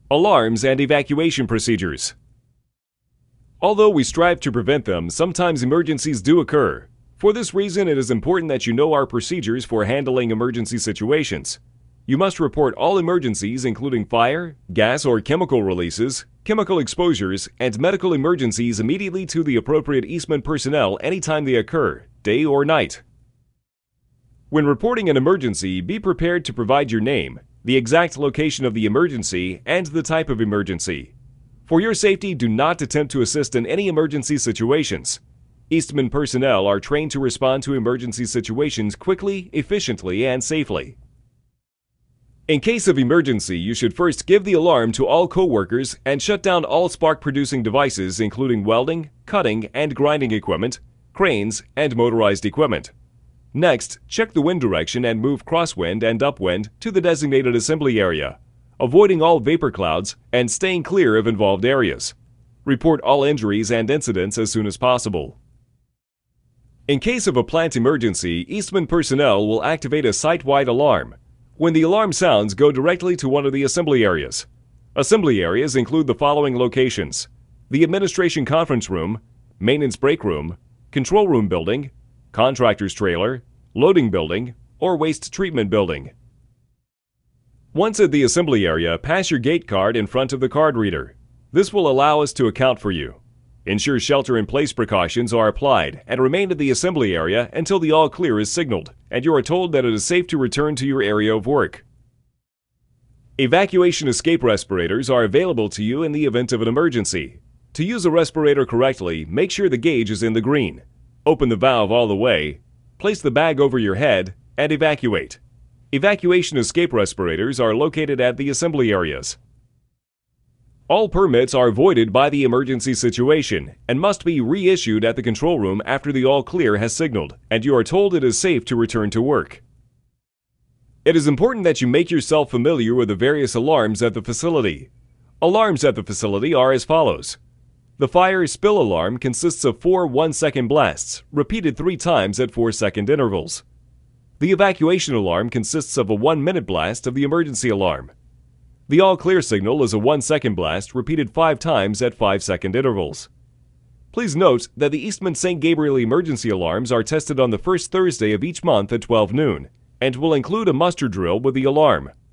Alarms and evacuation procedures. Although we strive to prevent them, sometimes emergencies do occur. For this reason, it is important that you know our procedures for handling emergency situations. You must report all emergencies, including fire, gas or chemical releases, chemical exposures, and medical emergencies immediately to the appropriate Eastman personnel anytime they occur, day or night. When reporting an emergency, be prepared to provide your name, the exact location of the emergency, and the type of emergency. For your safety, do not attempt to assist in any emergency situations. Eastman personnel are trained to respond to emergency situations quickly, efficiently, and safely. In case of emergency, you should first give the alarm to all coworkers and shut down all spark-producing devices including welding, cutting, and grinding equipment, cranes, and motorized equipment. Next, check the wind direction and move crosswind and upwind to the designated assembly area, avoiding all vapor clouds and staying clear of involved areas. Report all injuries and incidents as soon as possible. In case of a plant emergency, Eastman personnel will activate a site-wide alarm. When the alarm sounds, go directly to one of the assembly areas. Assembly areas include the following locations: the administration conference room, maintenance break room, control room building, contractor's trailer, loading building, or waste treatment building. Once at the assembly area, pass your gate card in front of the card reader. This will allow us to account for you. Ensure shelter-in-place precautions are applied and remain at the assembly area until the all-clear is signaled and you are told that it is safe to return to your area of work. Evacuation escape respirators are available to you in the event of an emergency. To use a respirator correctly, make sure the gauge is in the green. Open the valve all the way, place the bag over your head, and evacuate. Evacuation escape respirators are located at the assembly areas. All permits are voided by the emergency situation and must be reissued at the control room after the all-clear has signaled and you are told it is safe to return to work. It is important that you make yourself familiar with the various alarms at the facility. Alarms at the facility are as follows. The fire spill alarm consists of 4 1-second blasts, repeated 3 times at 4-second intervals. The evacuation alarm consists of a 1-minute blast of the emergency alarm. The all-clear signal is a 1-second blast repeated 5 times at 5-second intervals. Please note that the Eastman St. Gabriel emergency alarms are tested on the first Thursday of each month at 12 noon and will include a muster drill with the alarm.